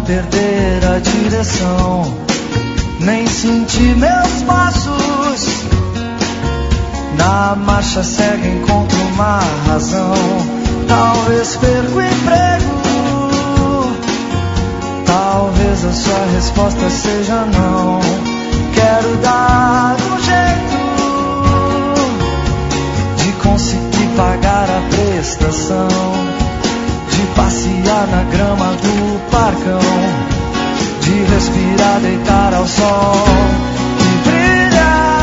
perder a direção, nem sentir meus passos. Na marcha cega encontro uma razão. Talvez perca o emprego, talvez a sua resposta seja não. Quero dar um jeito de conseguir pagar a prestação, de passear na grama do parcão, de respirar, deitar ao sol e brilhar.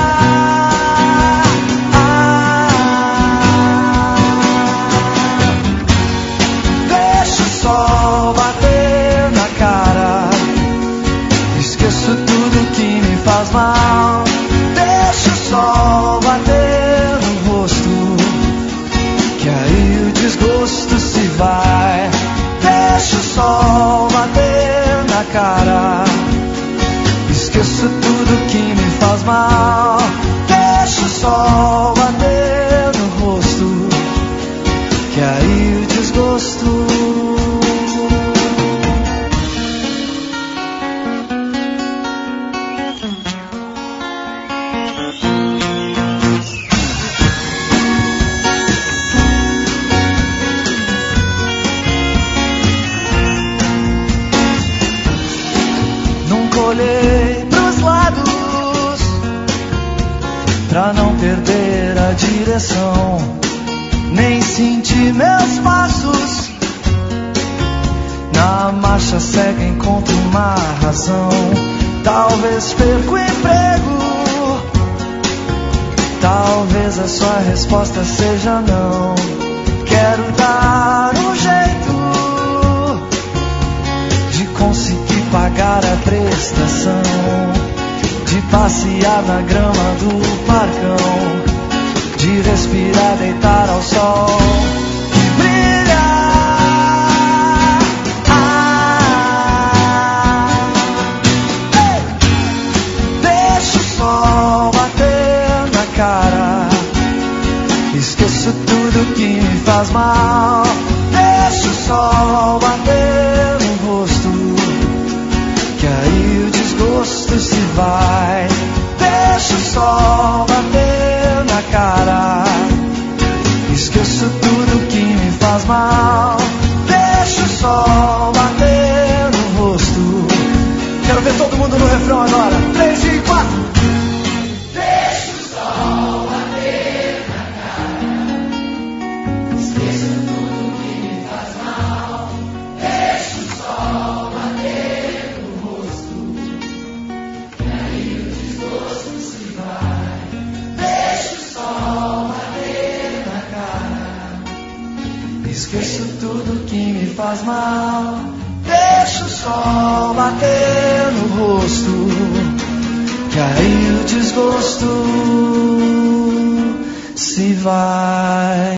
Deixa o sol bater na cara, esqueço tudo que me faz mal. Deixa o sol bater no rosto, que aí o desgosto se vai. Deixa o sol bater na cara, esqueço tudo que me faz mal. Deixa o sol bater no rosto, que aí o desgosto. Olhei pros lados pra não perder a direção, nem sentir meus passos. Na marcha cega encontro uma razão. Talvez perca o emprego, talvez a sua resposta seja não. Quero dar um jeito de conseguir pagar a prestação, de passear na grama do parcão, de respirar, deitar ao sol e brilhar. Deixa o sol bater na cara, esqueço tudo que me faz mal. Deixa o sol bater no rosto, que aí o desgosto se vai. Deixa o sol bater na cara, esqueço tudo que me faz mal. Deixa o sol bater no rosto. Quero ver todo mundo no refrão agora. 3 e 4. Deixa o sol bater na cara, esqueço tudo que me faz mal. Deixa o sol bater no rosto, que aí o desgosto se vai. Deixa o sol bater na cara, esqueço tudo que me faz mal. Deixa o sol bater no rosto, que aí o desgosto se vai.